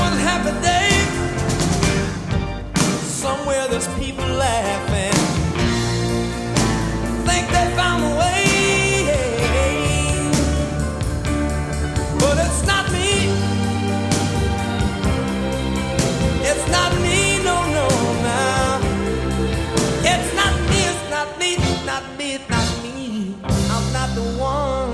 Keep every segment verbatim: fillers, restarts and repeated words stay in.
one happy day. Somewhere there's people laughing, think they found a way. But it's not me. It's not me, no, no, no. It's not me, it's not me, it's not me, it's not me. I'm not the one.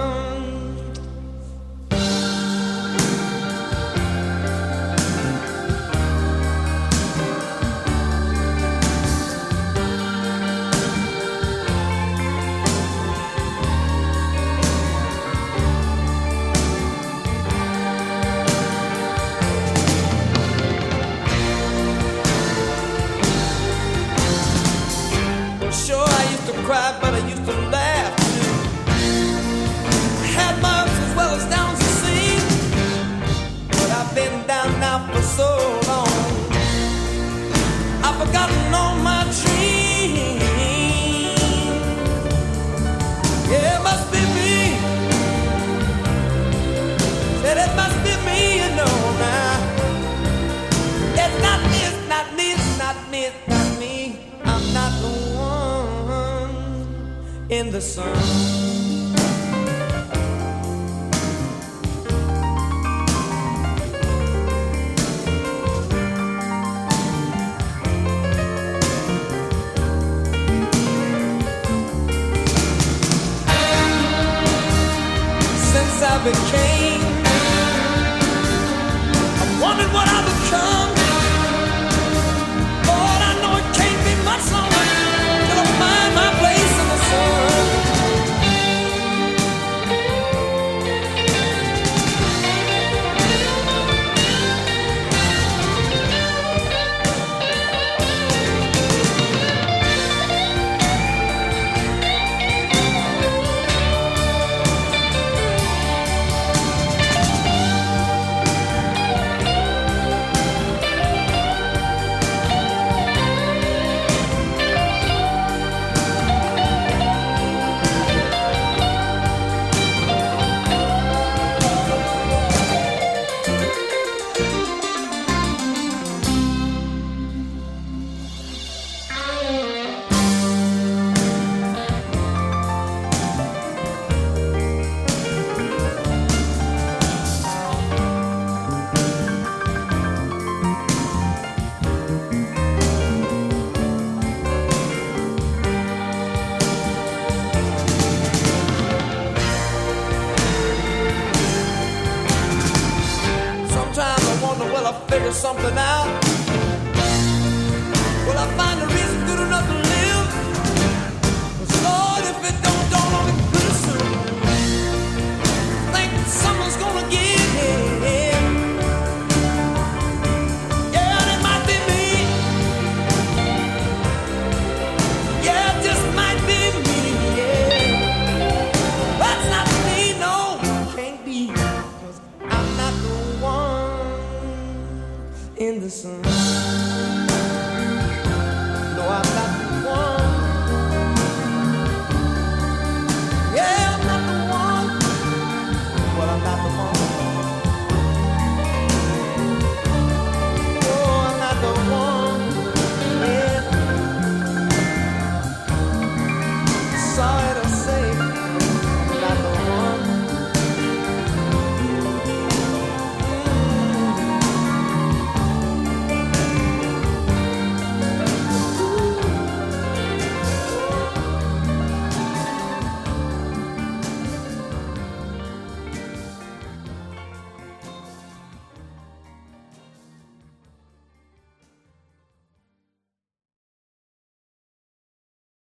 Sure, I used to cry, but I used to laugh too. I had my ups as well as downs to see, but I've been down now for so long, I've forgotten all my dreams. Yeah, it must be me. Said it must be me, you know now. It's not me, it's not me, it's not me, it's not me. I'm not the one in the sun. Since I became, I wondered what I become. Lord, I know it can't be much longer till I find my place in the sun. Will I figure something out? Will I find a reason good enough to live? 'Cause Lord, if it don't dawn on me pretty soon, think someone's gonna give in. Yeah, and it might be me. Yeah, it just might be me. Yeah, that's not me. No, can't be. 'Cause I'm not the one in the sun. No, I'm not the one. Yeah, I'm not the one. Well, I'm not the one.